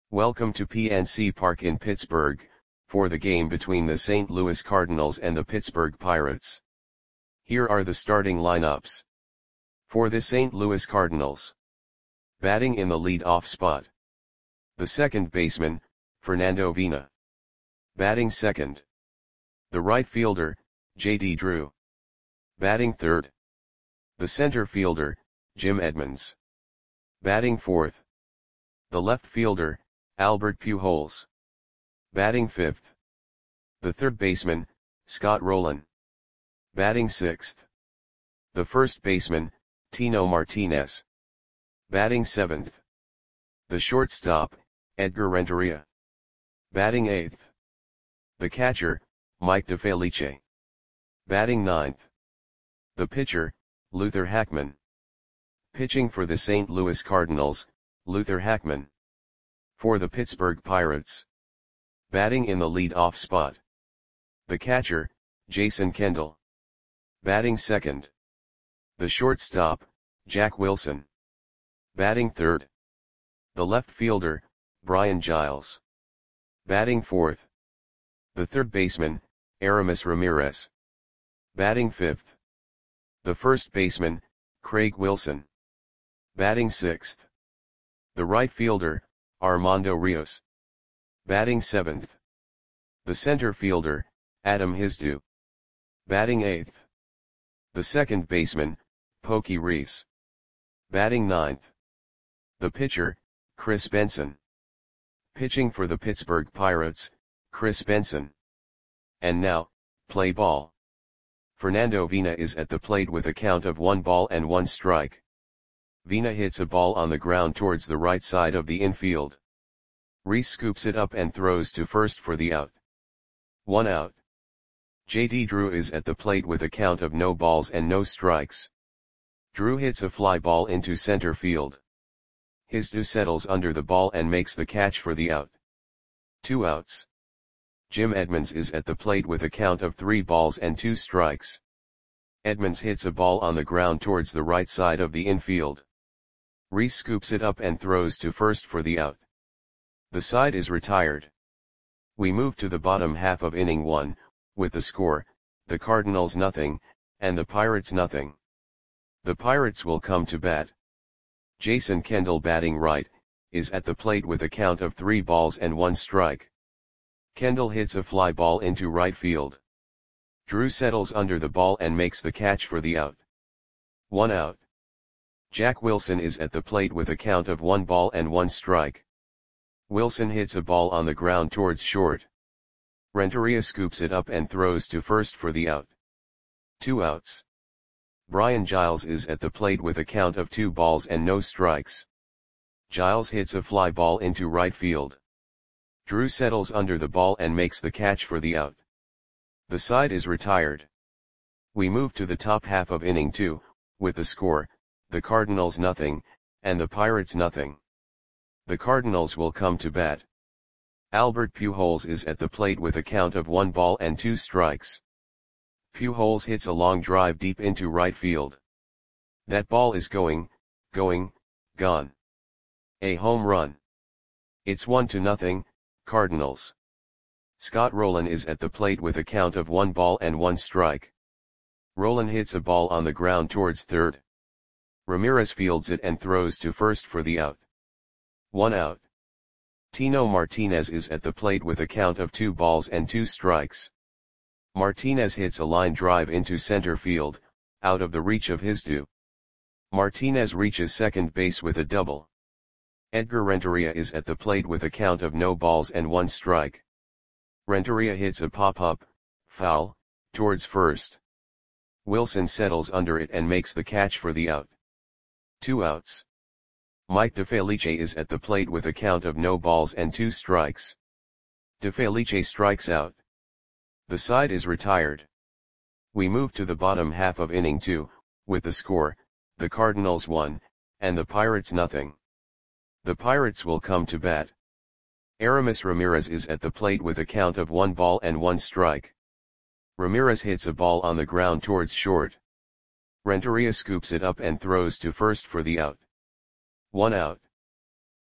Welcome to PNC Park in Pittsburgh, for the game between the St. Louis Cardinals and the Pittsburgh Pirates. Here are the starting lineups. For the St. Louis Cardinals. Batting in the lead-off spot. The second baseman, Fernando Vina. Batting second. The right fielder, J.D. Drew. Batting third. The center fielder, Jim Edmonds. Batting fourth. The left fielder, Albert Pujols. Batting fifth. The third baseman, Scott Rolen. Batting sixth. The first baseman, Tino Martinez. Batting seventh. The shortstop, Edgar Renteria. Batting eighth. The catcher, Mike DeFelice. Batting ninth. The pitcher, Luther Hackman. Pitching for the St. Louis Cardinals, Luther Hackman. For the Pittsburgh Pirates. Batting in the lead-off spot. The catcher, Jason Kendall. Batting second. The shortstop, Jack Wilson. Batting third. The left fielder, Brian Giles. Batting fourth. The third baseman, Aramis Ramirez. Batting fifth. The first baseman, Craig Wilson. Batting sixth. The right fielder, Armando Rios. Batting seventh. The center fielder, Adam Hizdu. Batting eighth. The second baseman, Pokey Reese. Batting ninth. The pitcher, Chris Benson. Pitching for the Pittsburgh Pirates, Chris Benson. And now, play ball. Fernando Vina is at the plate with a count of 1-1 strike. Vina hits a ball on the ground towards the right side of the infield. Reese scoops it up and throws to first for the out. 1 out. J.D. Drew is at the plate with a count of no balls and no strikes. Drew hits a fly ball into center field. Hizdu settles under the ball and makes the catch for the out. 2 outs. Jim Edmonds is at the plate with a count of 3 balls and 2 strikes. Edmonds hits a ball on the ground towards the right side of the infield. Reese scoops it up and throws to first for the out. The side is retired. We move to the bottom half of inning 1, with the score, the Cardinals nothing, and the Pirates nothing. The Pirates will come to bat. Jason Kendall batting right, is at the plate with a count of 3 balls and 1 strike. Kendall hits a fly ball into right field. Drew settles under the ball and makes the catch for the out. 1 out. Jack Wilson is at the plate with a count of 1-1 strike. Wilson hits a ball on the ground towards short. Renteria scoops it up and throws to first for the out. 2 outs. Brian Giles is at the plate with a count of 2 balls and no strikes. Giles hits a fly ball into right field. Drew settles under the ball and makes the catch for the out. The side is retired. We move to the top half of inning 2, with the score, the Cardinals nothing, and the Pirates nothing. The Cardinals will come to bat. Albert Pujols is at the plate with a count of 1 ball and 2 strikes. Pujols hits a long drive deep into right field. That ball is going, gone. A home run. It's 1-0, Cardinals. Scott Rolen is at the plate with a count of 1 ball and 1 strike. Rolen hits a ball on the ground towards third. Ramirez fields it and throws to first for the out. 1 out. Tino Martinez is at the plate with a count of 2 balls and 2 strikes. Martinez hits a line drive into center field, out of the reach of Hizdu. Martinez reaches second base with a double. Edgar Renteria is at the plate with a count of no balls and 1 strike. Renteria hits a pop-up, foul, towards first. Wilson settles under it and makes the catch for the out. 2 outs. Mike DeFelice is at the plate with a count of no balls and 2 strikes. DeFelice strikes out. The side is retired. We move to the bottom half of inning 2, with the score, the Cardinals 1, and the Pirates nothing. The Pirates will come to bat. Aramis Ramirez is at the plate with a count of 1 ball and 1 strike. Ramirez hits a ball on the ground towards short. Renteria scoops it up and throws to first for the out. 1 out.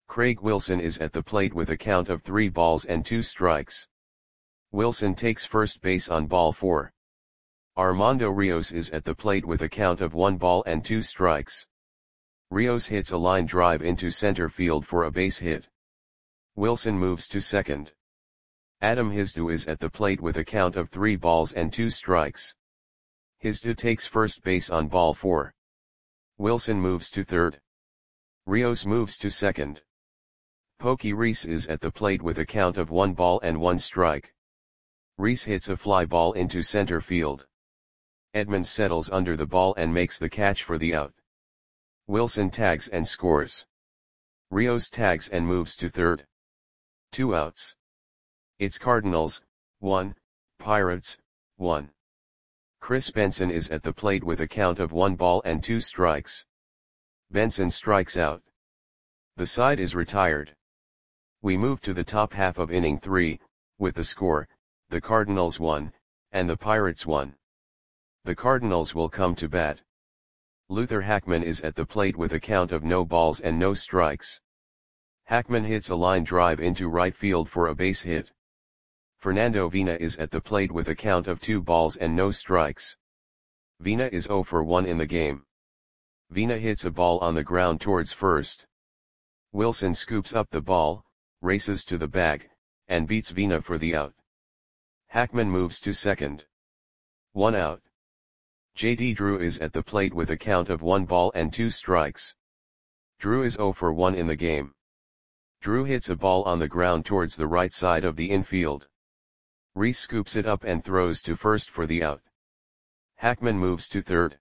Craig Wilson is at the plate with a count of 3 balls and 2 strikes. Wilson takes first base on ball 4. Armando Rios is at the plate with a count of 1 ball and 2 strikes. Rios hits a line drive into center field for a base hit. Wilson moves to second. Adam Hizdu is at the plate with a count of 3 balls and 2 strikes. Hizdu takes first base on ball 4. Wilson moves to third. Rios moves to second. Pokey Reese is at the plate with a count of 1 ball and 1 strike. Reese hits a fly ball into center field. Edmonds settles under the ball and makes the catch for the out. Wilson tags and scores. Rios tags and moves to third. 2 outs. It's Cardinals, 1, Pirates, 1. Chris Benson is at the plate with a count of 1 ball and 2 strikes. Benson strikes out. The side is retired. We move to the top half of inning 3, with the score, the Cardinals 1, and the Pirates 1. The Cardinals will come to bat. Luther Hackman is at the plate with a count of no balls and no strikes. Hackman hits a line drive into right field for a base hit. Fernando Vina is at the plate with a count of 2 balls and no strikes. Vina is 0 for 1 in the game. Vina hits a ball on the ground towards first. Wilson scoops up the ball, races to the bag, and beats Vina for the out. Hackman moves to second. 1 out. J.D. Drew is at the plate with a count of 1 ball and 2 strikes. Drew is 0 for 1 in the game. Drew hits a ball on the ground towards the right side of the infield. Reese scoops it up and throws to first for the out. Hackman moves to third.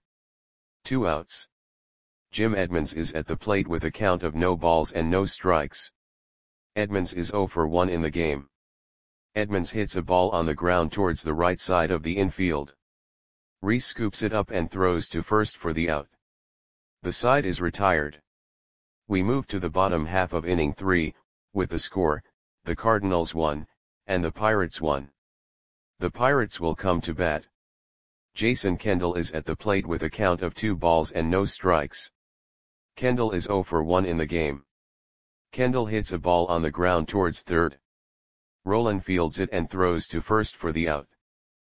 2 outs. Jim Edmonds is at the plate with a count of no balls and no strikes. Edmonds is 0 for 1 in the game. Edmonds hits a ball on the ground towards the right side of the infield. Reese scoops it up and throws to first for the out. The side is retired. We move to the bottom half of inning 3, with the score, the Cardinals 1, and the Pirates 1. The Pirates will come to bat. Jason Kendall is at the plate with a count of 2 balls and no strikes. Kendall is 0 for 1 in the game. Kendall hits a ball on the ground towards third. Roland fields it and throws to first for the out.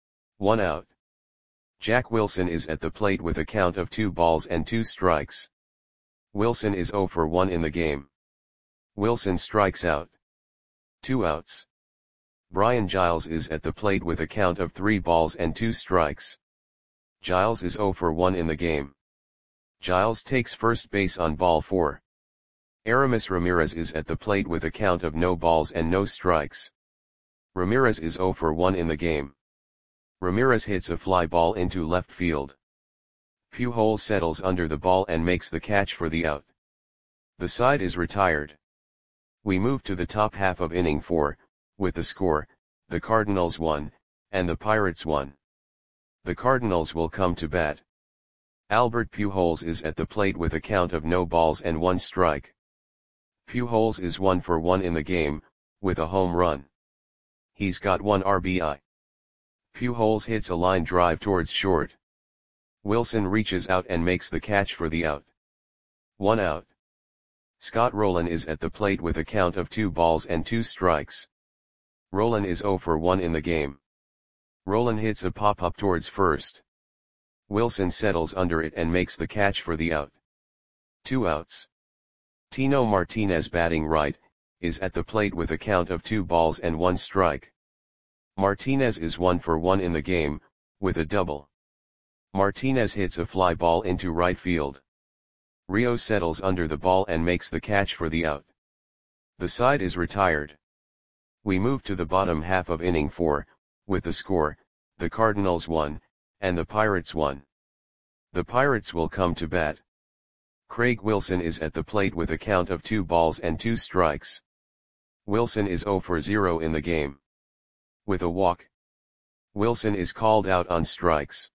1 out. Jack Wilson is at the plate with a count of 2 balls and 2 strikes. Wilson is 0 for 1 in the game. Wilson strikes out. 2 outs. Brian Giles is at the plate with a count of 3 balls and 2 strikes. Giles is 0 for 1 in the game. Giles takes first base on ball 4. Aramis Ramirez is at the plate with a count of no balls and no strikes. Ramirez is 0 for 1 in the game. Ramirez hits a fly ball into left field. Pujols settles under the ball and makes the catch for the out. The side is retired. We move to the top half of inning 4, with the score, the Cardinals 1, and the Pirates 1. The Cardinals will come to bat. Albert Pujols is at the plate with a count of no balls and 1 strike. Pujols is 1 for 1 in the game, with a home run. He's got 1 RBI. Pujols hits a line drive towards short. Wilson reaches out and makes the catch for the out. 1 out. Scott Rowland is at the plate with a count of 2 balls and 2 strikes. Rowland is 0 for 1 in the game. Rowland hits a pop-up towards first. Wilson settles under it and makes the catch for the out. 2 outs. Tino Martinez, batting right, is at the plate with a count of 2 balls and 1 strike. Martinez is 1 for 1 in the game, with a double. Martinez hits a fly ball into right field. Rios settles under the ball and makes the catch for the out. The side is retired. We move to the bottom half of inning 4, with the score, the Cardinals 1, and the Pirates 1. The Pirates will come to bat. Craig Wilson is at the plate with a count of 2 balls and 2 strikes. Wilson is 0 for 0 in the game. With a walk. Wilson is called out on strikes.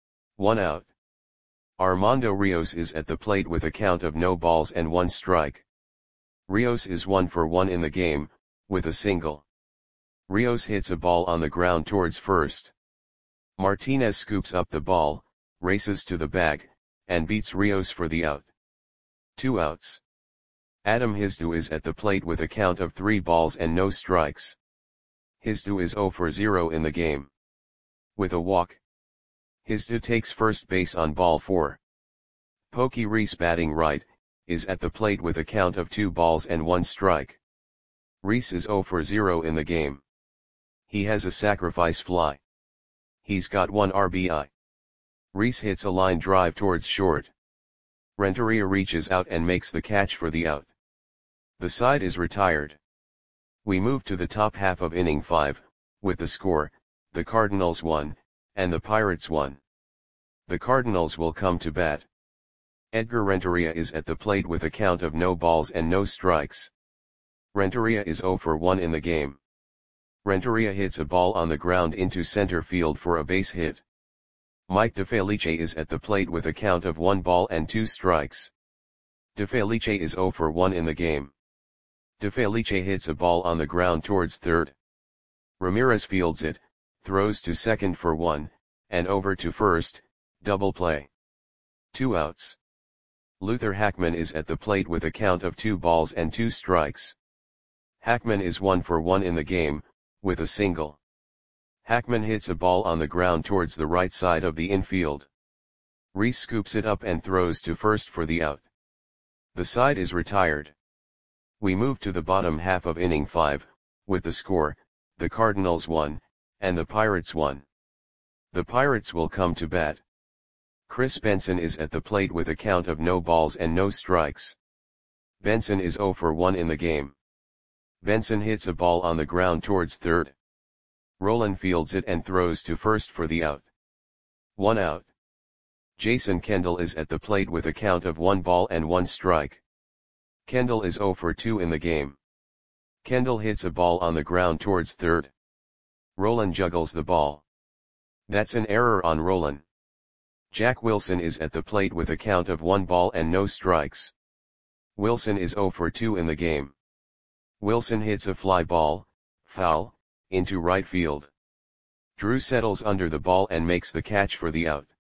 1 out. Armando Rios is at the plate with a count of no balls and 1 strike. Rios is 1 for 1 in the game, with a single. Rios hits a ball on the ground towards first. Martinez scoops up the ball, races to the bag, and beats Rios for the out. 2 outs. Adam Hizdu is at the plate with a count of 3 balls and no strikes. Hizdu is 0 for 0 in the game. With a walk, Hizdu takes first base on ball 4. Pokey Reese, batting right, is at the plate with a count of 2 balls and 1 strike. Reese is 0 for 0 in the game. He has a sacrifice fly. He's got 1 RBI. Reese hits a line drive towards short. Renteria reaches out and makes the catch for the out. The side is retired. We move to the top half of inning 5, with the score, the Cardinals 1, and the Pirates 1. The Cardinals will come to bat. Edgar Renteria is at the plate with a count of no balls and no strikes. Renteria is 0 for 1 in the game. Renteria hits a ball on the ground into center field for a base hit. Mike DeFelice is at the plate with a count of 1 ball and 2 strikes. DeFelice is 0 for 1 in the game. DeFelice hits a ball on the ground towards third. Ramirez fields it, throws to second for 1, and over to first, double play. 2 outs. Luther Hackman is at the plate with a count of 2 balls and 2 strikes. Hackman is 1 for 1 in the game, with a single. Hackman hits a ball on the ground towards the right side of the infield. Reese scoops it up and throws to first for the out. The side is retired. We move to the bottom half of inning 5, with the score, the Cardinals 1, and the Pirates 1. The Pirates will come to bat. Chris Benson is at the plate with a count of no balls and no strikes. Benson is 0 for 1 in the game. Benson hits a ball on the ground towards third. Roland fields it and throws to first for the out. 1 out. Jason Kendall is at the plate with a count of 1 ball and 1 strike. Kendall is 0 for 2 in the game. Kendall hits a ball on the ground towards third. Roland juggles the ball. That's an error on Roland. Jack Wilson is at the plate with a count of 1 ball and no strikes. Wilson is 0 for 2 in the game. Wilson hits a fly ball, foul, into right field. Drew settles under the ball and makes the catch for the out.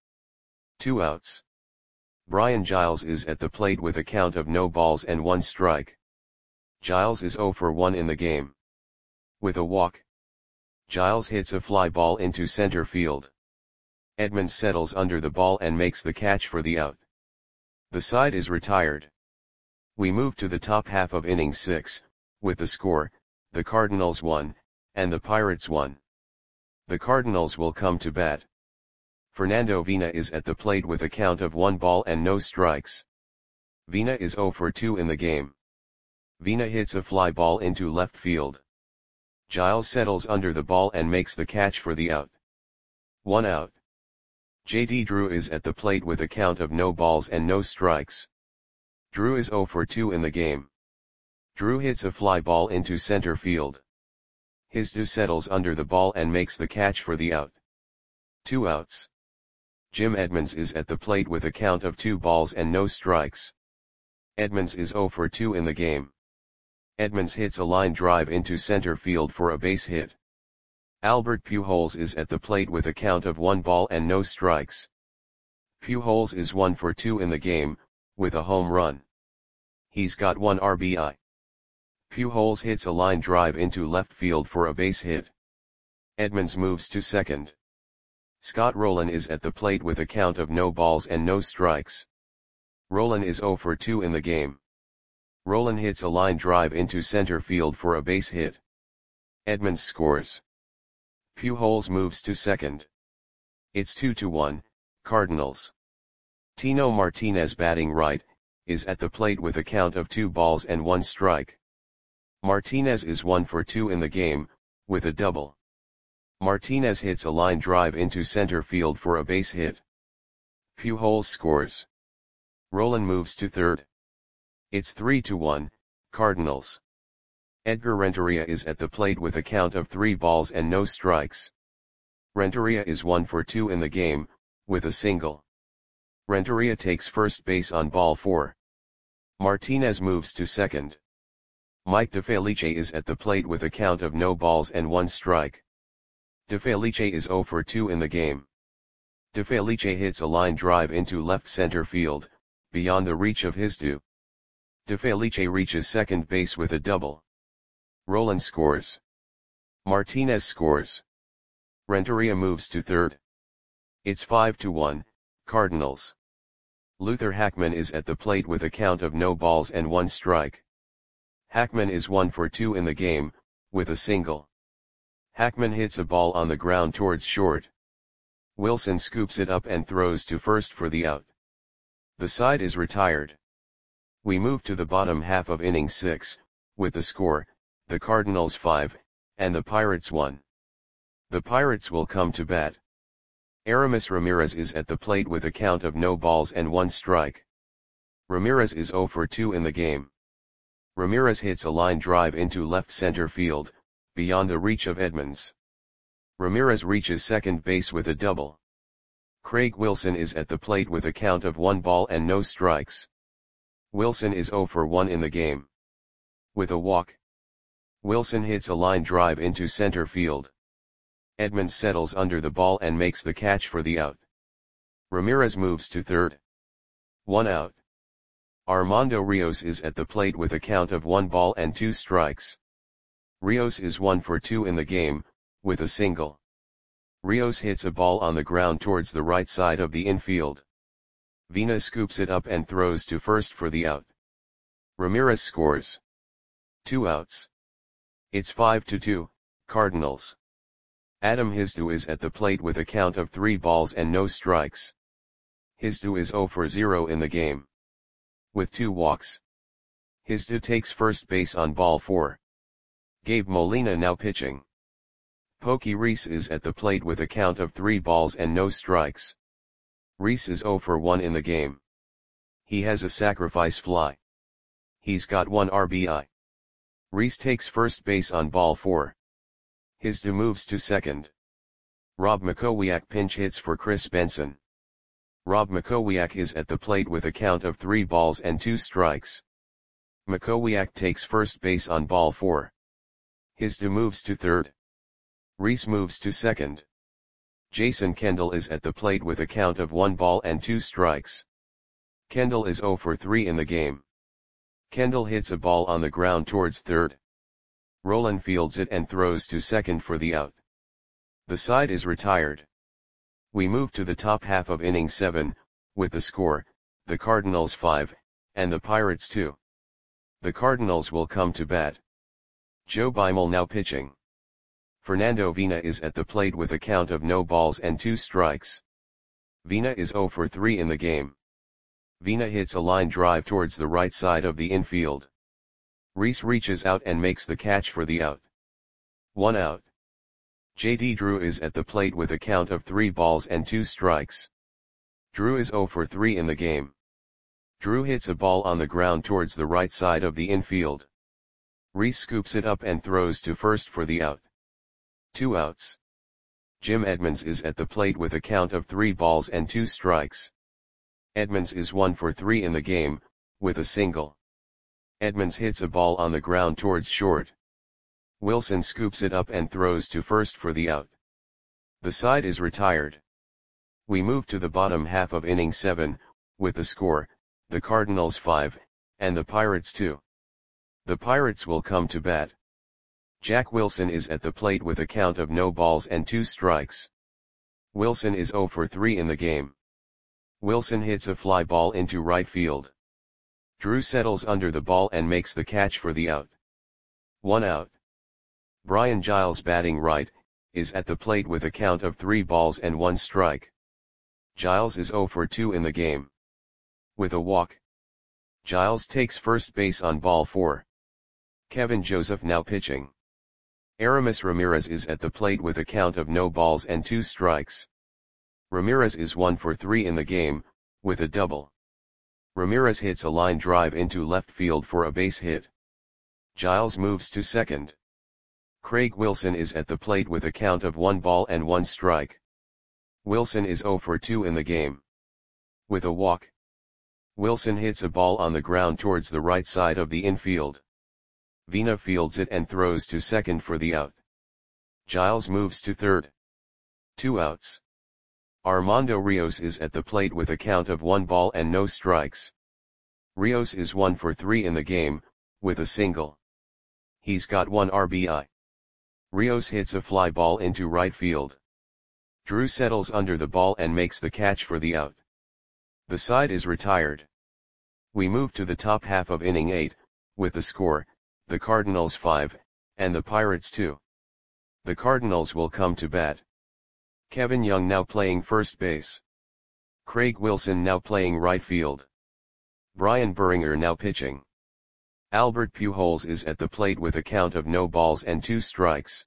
2 outs. Brian Giles is at the plate with a count of no balls and 1 strike. Giles is 0 for 1 in the game. With a walk, Giles hits a fly ball into center field. Edmonds settles under the ball and makes the catch for the out. The side is retired. We move to the top half of inning 6, with the score, the Cardinals 1, and the Pirates 1. The Cardinals will come to bat. Fernando Vina is at the plate with a count of 1 ball and no strikes. Vina is 0 for 2 in the game. Vina hits a fly ball into left field. Giles settles under the ball and makes the catch for the out. 1 out. J.D. Drew is at the plate with a count of no balls and no strikes. Drew is 0 for 2 in the game. Drew hits a fly ball into center field. Hizdu settles under the ball and makes the catch for the out. 2 outs. Jim Edmonds is at the plate with a count of 2 balls and no strikes. Edmonds is 0 for 2 in the game. Edmonds hits a line drive into center field for a base hit. Albert Pujols is at the plate with a count of 1 ball and no strikes. Pujols is 1 for 2 in the game, with a home run. He's got 1 RBI. Pujols hits a line drive into left field for a base hit. Edmonds moves to second. Scott Rolen is at the plate with a count of no balls and no strikes. Rolen is 0 for 2 in the game. Rolen hits a line drive into center field for a base hit. Edmonds scores. Pujols moves to second. It's 2-1, Cardinals. Tino Martinez, batting right, is at the plate with a count of 2 balls and 1 strike. Martinez is 1 for 2 in the game, with a double. Martinez hits a line drive into center field for a base hit. Pujols scores. Rolen moves to third. It's 3-1, Cardinals. Edgar Renteria is at the plate with a count of 3 balls and no strikes. Renteria is 1 for 2 in the game, with a single. Renteria takes first base on ball 4. Martinez moves to second. Mike DeFelice is at the plate with a count of no balls and 1 strike. DeFelice is 0 for 2 in the game. DeFelice hits a line drive into left center field, beyond the reach of Hizdu. De Felice reaches second base with a double. Roland scores. Martinez scores. Renteria moves to third. It's 5-1, Cardinals. Luther Hackman is at the plate with a count of no balls and one strike. Hackman is 1 for 2 in the game, with a single. Hackman hits a ball on the ground towards short. Wilson scoops it up and throws to first for the out. The side is retired. We move to the bottom half of inning 6, with the score, the Cardinals 5, and the Pirates 1. The Pirates will come to bat. Aramis Ramirez is at the plate with a count of no balls and one strike. Ramirez is 0 for 2 in the game. Ramirez hits a line drive into left center field, beyond the reach of Edmonds. Ramirez reaches second base with a double. Craig Wilson is at the plate with a count of 1 ball and no strikes. Wilson is 0 for 1 in the game. With a walk, Wilson hits a line drive into center field. Edmonds settles under the ball and makes the catch for the out. Ramirez moves to third. 1 out. Armando Rios is at the plate with a count of 1 ball and 2 strikes. Rios is 1 for 2 in the game, with a single. Rios hits a ball on the ground towards the right side of the infield. Vina scoops it up and throws to first for the out. Ramirez scores. 2 outs. It's 5-2, Cardinals. Adam Hizdu is at the plate with a count of 3 balls and no strikes. Hizdu is 0 for 0 in the game. With 2 walks. Hizdu takes first base on ball 4. Gabe Molina now pitching. Pokey Reese is at the plate with a count of 3 balls and no strikes. Reese is 0 for 1 in the game. He has a sacrifice fly. He's got 1 RBI. Reese takes first base on ball 4. Hizdu moves to second. Rob Makowiak pinch hits for Chris Benson. Rob Makowiak is at the plate with a count of 3 balls and 2 strikes. Makowiak takes first base on ball 4. Hizdu moves to third. Reese moves to second. Jason Kendall is at the plate with a count of 1 ball and 2 strikes. Kendall is 0 for 3 in the game. Kendall hits a ball on the ground towards third. Roland fields it and throws to second for the out. The side is retired. We move to the top half of inning 7, with the score, the Cardinals 5, and the Pirates 2. The Cardinals will come to bat. Joe Beimel now pitching. Fernando Vina is at the plate with a count of no balls and 2 strikes. Vina is 0 for 3 in the game. Vina hits a line drive towards the right side of the infield. Reese reaches out and makes the catch for the out. 1 out. J.D. Drew is at the plate with a count of 3 balls and 2 strikes. Drew is 0 for 3 in the game. Drew hits a ball on the ground towards the right side of the infield. Reese scoops it up and throws to first for the out. 2 outs. Jim Edmonds is at the plate with a count of 3 balls and 2 strikes. Edmonds is 1 for 3 in the game, with a single. Edmonds hits a ball on the ground towards short. Wilson scoops it up and throws to first for the out. The side is retired. We move to the bottom half of inning 7, with the score, the Cardinals 5, and the Pirates 2. The Pirates will come to bat. Jack Wilson is at the plate with a count of no balls and 2 strikes. Wilson is 0 for 3 in the game. Wilson hits a fly ball into right field. Drew settles under the ball and makes the catch for the out. 1 out. Brian Giles batting right, is at the plate with a count of 3 balls and 1 strike. Giles is 0 for 2 in the game. With a walk, Giles takes first base on ball 4. Kevin Joseph now pitching. Aramis Ramirez is at the plate with a count of no balls and 2 strikes. Ramirez is 1 for 3 in the game, with a double. Ramirez hits a line drive into left field for a base hit. Giles moves to second. Craig Wilson is at the plate with a count of 1 ball and 1 strike. Wilson is 0 for 2 in the game. With a walk, Wilson hits a ball on the ground towards the right side of the infield. Vina fields it and throws to second for the out. Giles moves to third. 2 outs. Armando Rios is at the plate with a count of 1 ball and no strikes. Rios is 1 for 3 in the game, with a single. He's got 1 RBI. Rios hits a fly ball into right field. Drew settles under the ball and makes the catch for the out. The side is retired. We move to the top half of inning 8, with the score, the Cardinals 5, and the Pirates 2. The Cardinals will come to bat. Kevin Young now playing first base. Craig Wilson now playing right field. Brian Buringer now pitching. Albert Pujols is at the plate with a count of no balls and 2 strikes.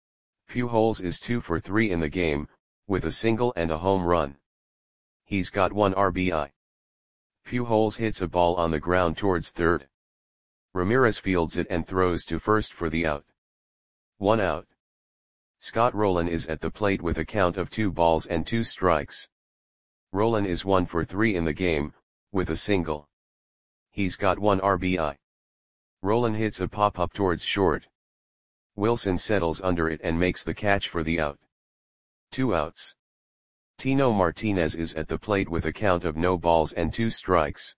Pujols is 2 for 3 in the game, with a single and a home run. He's got 1 RBI. Pujols hits a ball on the ground towards third. Ramirez fields it and throws to first for the out. 1 out. Scott Rolen is at the plate with a count of 2 balls and 2 strikes. Rolen is 1 for 3 in the game, with a single. He's got 1 RBI. Rolen hits a pop-up towards short. Wilson settles under it and makes the catch for the out. 2 outs. Tino Martinez is at the plate with a count of no balls and 2 strikes.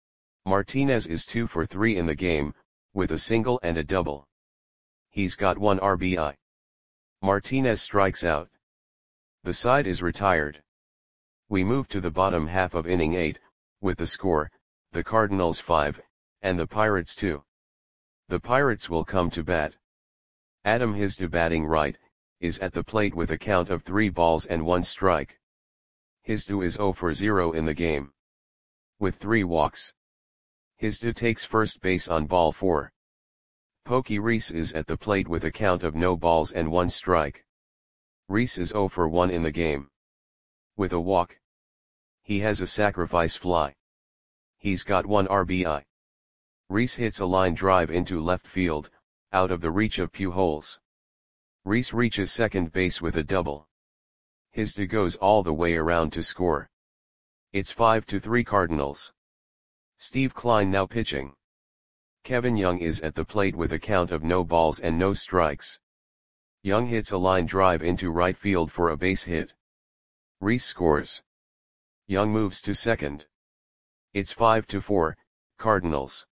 Martinez is 2 for 3 in the game, with a single and a double. He's got 1 RBI. Martinez strikes out. The side is retired. We move to the bottom half of inning 8, with the score, the Cardinals 5, and the Pirates 2. The Pirates will come to bat. Adam Hizdu batting right, is at the plate with a count of 3 balls and 1 strike. Hizdu is 0 for 0 in the game. With 3 walks. Hizdu takes first base on ball 4. Pokey Reese is at the plate with a count of no balls and 1 strike. Reese is 0 for 1 in the game. With a walk. He has a sacrifice fly. He's got 1 RBI. Reese hits a line drive into left field, out of the reach of Pujols. Reese reaches second base with a double. Hizdu goes all the way around to score. It's 5-3 Cardinals. Steve Kline now pitching. Kevin Young is at the plate with a count of no balls and no strikes. Young hits a line drive into right field for a base hit. Reese scores. Young moves to second. It's 5-4, Cardinals.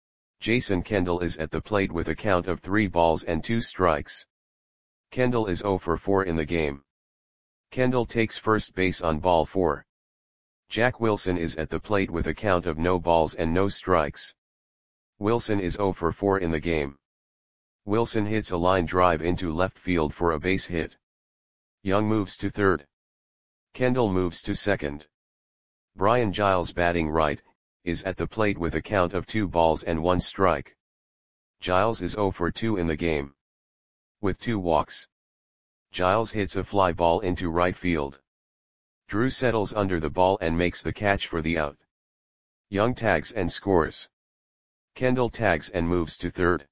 Jason Kendall is at the plate with a count of 3 balls and 2 strikes. Kendall is 0 for 4 in the game. Kendall takes first base on ball 4. Jack Wilson is at the plate with a count of no balls and no strikes. Wilson is 0 for 4 in the game. Wilson hits a line drive into left field for a base hit. Young moves to third. Kendall moves to second. Brian Giles batting right, is at the plate with a count of 2 balls and 1 strike. Giles is 0 for 2 in the game. With 2 walks. Giles hits a fly ball into right field. Drew settles under the ball and makes the catch for the out. Young tags and scores. Kendall tags and moves to third.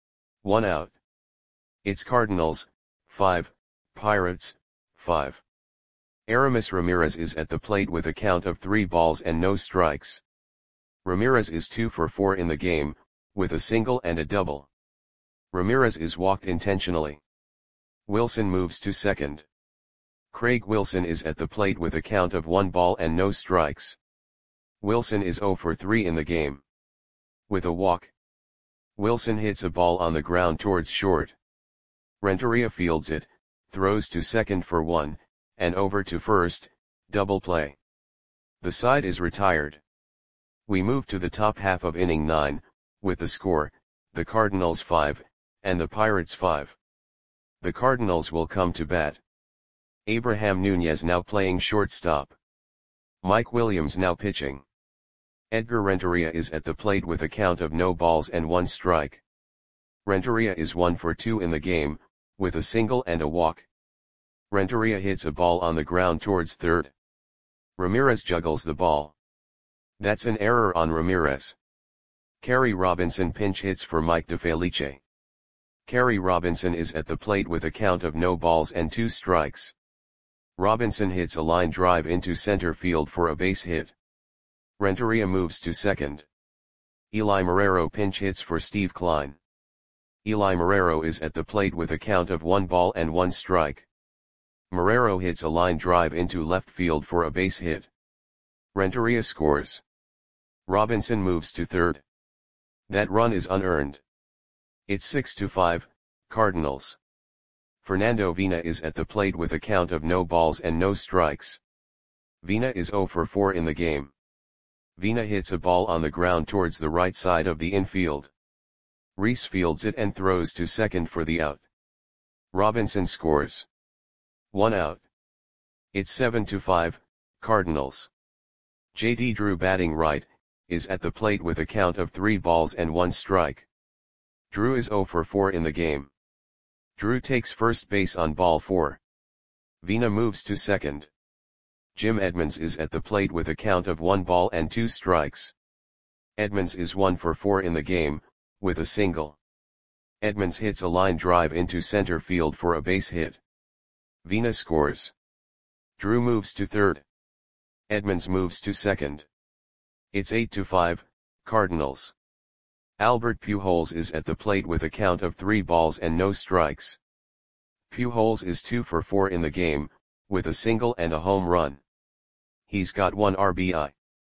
1 out. It's Cardinals, 5, Pirates, 5. Aramis Ramirez is at the plate with a count of 3 balls and no strikes. Ramirez is 2 for 4 in the game, with a single and a double. Ramirez is walked intentionally. Wilson moves to second. Craig Wilson is at the plate with a count of 1 ball and no strikes. Wilson is 0 for 3 in the game. With a walk. Wilson hits a ball on the ground towards short. Renteria fields it, throws to second for 1, and over to first, double play. The side is retired. We move to the top half of inning 9, with the score, the Cardinals 5, and the Pirates 5. The Cardinals will come to bat. Abraham Nunez now playing shortstop. Mike Williams now pitching. Edgar Renteria is at the plate with a count of no balls and 1 strike. Renteria is 1 for 2 in the game, with a single and a walk. Renteria hits a ball on the ground towards third. Ramirez juggles the ball. That's an error on Ramirez. Kerry Robinson pinch hits for Mike DeFelice. Kerry Robinson is at the plate with a count of no balls and 2 strikes. Robinson hits a line drive into center field for a base hit. Renteria moves to second. Eli Marrero pinch hits for Steve Kline. Eli Marrero is at the plate with a count of 1 ball and 1 strike. Marrero hits a line drive into left field for a base hit. Renteria scores. Robinson moves to third. That run is unearned. It's 6-5, Cardinals. Fernando Vina is at the plate with a count of no balls and no strikes. Vina is 0 for 4 in the game. Vina hits a ball on the ground towards the right side of the infield. Rhys fields it and throws to second for the out. Robinson scores. 1 out. It's 7-5, Cardinals. J.D. Drew, batting right, is at the plate with a count of 3 balls and 1 strike. Drew is 0 for 4 in the game. Drew takes first base on ball 4. Vina moves to second. Jim Edmonds is at the plate with a count of 1 ball and 2 strikes. Edmonds is 1 for 4 in the game, with a single. Edmonds hits a line drive into center field for a base hit. Vina scores. Drew moves to third. Edmonds moves to second. It's 8-5, Cardinals. Albert Pujols is at the plate with a count of 3 balls and no strikes. Pujols is 2 for 4 in the game, with a single and a home run. He's got 1 RBI.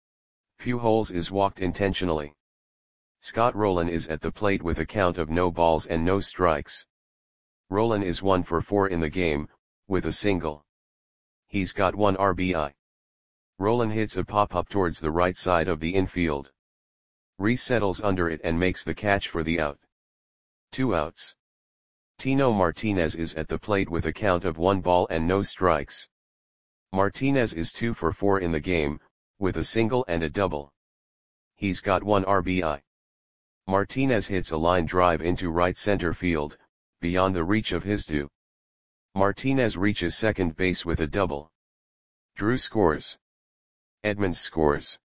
Pujols is walked intentionally. Scott Rolen is at the plate with a count of no balls and no strikes. Rolen is 1 for 4 in the game, with a single. He's got 1 RBI. Rolen hits a pop-up towards the right side of the infield. Rhys settles under it and makes the catch for the out. 2 outs. Tino Martinez is at the plate with a count of 1 ball and no strikes. Martinez is 2 for 4 in the game, with a single and a double. He's got 1 RBI. Martinez hits a line drive into right center field, beyond the reach of Hizdu. Martinez reaches second base with a double. Drew scores. Edmonds scores.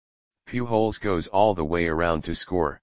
Pujols goes all the way around to score.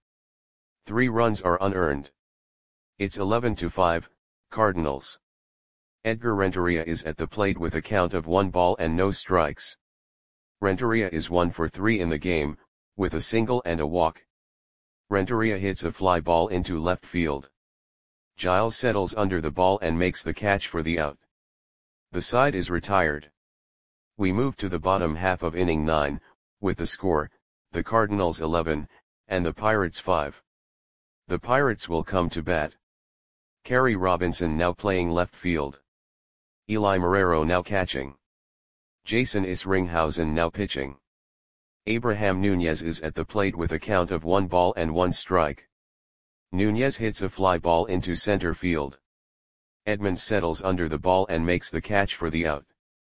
3 runs are unearned. It's 11-5, Cardinals. Edgar Renteria is at the plate with a count of 1 ball and no strikes. Renteria is 1 for 3 in the game, with a single and a walk. Renteria hits a fly ball into left field. Giles settles under the ball and makes the catch for the out. The side is retired. We move to the bottom half of inning 9, with the score, the Cardinals 11, and the Pirates 5. The Pirates will come to bat. Kerry Robinson now playing left field. Eli Marrero now catching. Jason Isringhausen now pitching. Abraham Nunez is at the plate with a count of 1 ball and 1 strike. Nunez hits a fly ball into center field. Edmonds settles under the ball and makes the catch for the out.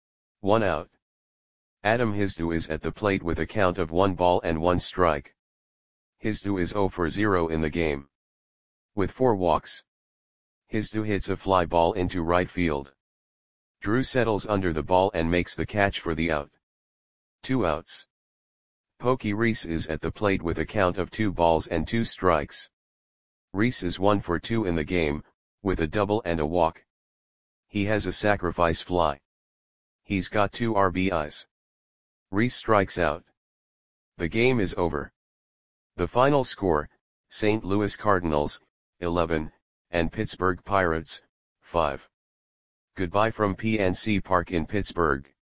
1 out. Adam Hizdu is at the plate with a count of 1 ball and 1 strike. Hizdu is 0 for 0 in the game. With 4 walks. Hizdu hits a fly ball into right field. Drew settles under the ball and makes the catch for the out. 2 outs. Pokey Rhys is at the plate with a count of 2 balls and 2 strikes. Rhys is 1 for 2 in the game, with a double and a walk. He has a sacrifice fly. He's got 2 RBIs. Rhys strikes out. The game is over. The final score, St. Louis Cardinals, 11, and Pittsburgh Pirates, 5. Goodbye from PNC Park in Pittsburgh.